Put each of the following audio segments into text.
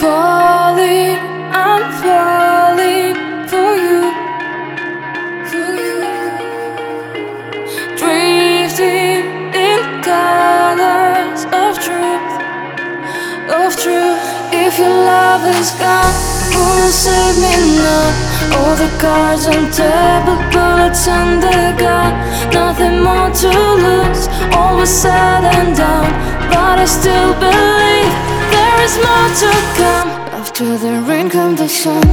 falling, I'm falling for you, drifting in colors of truth, of truth. If your love is gone, won't save me now. All the cards on table, bullets on the gun, nothing more to lose. All was said and done, but I still believe there is more to come. After the rain comes the sun.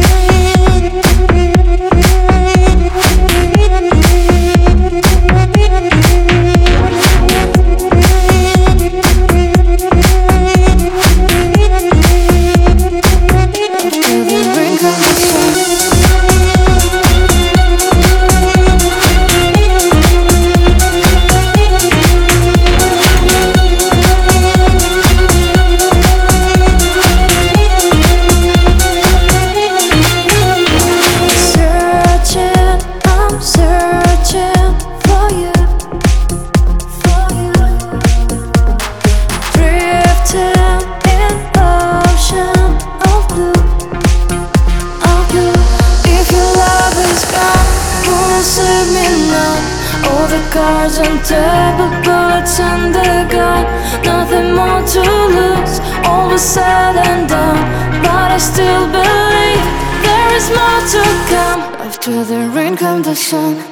All the cards on table, bullets on the gun, nothing more to lose. All was said and done, but I still believe there is more to come. After the rain comes the sun.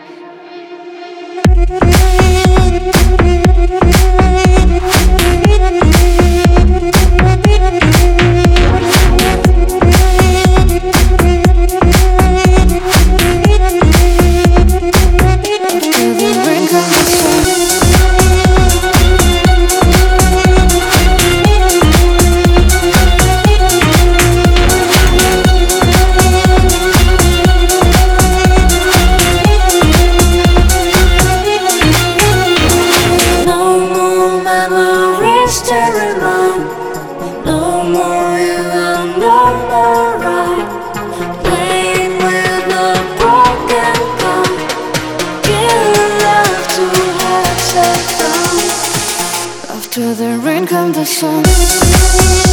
No more you and no more right. Playing with a broken gun, give love to have set down. After the rain comes the sun.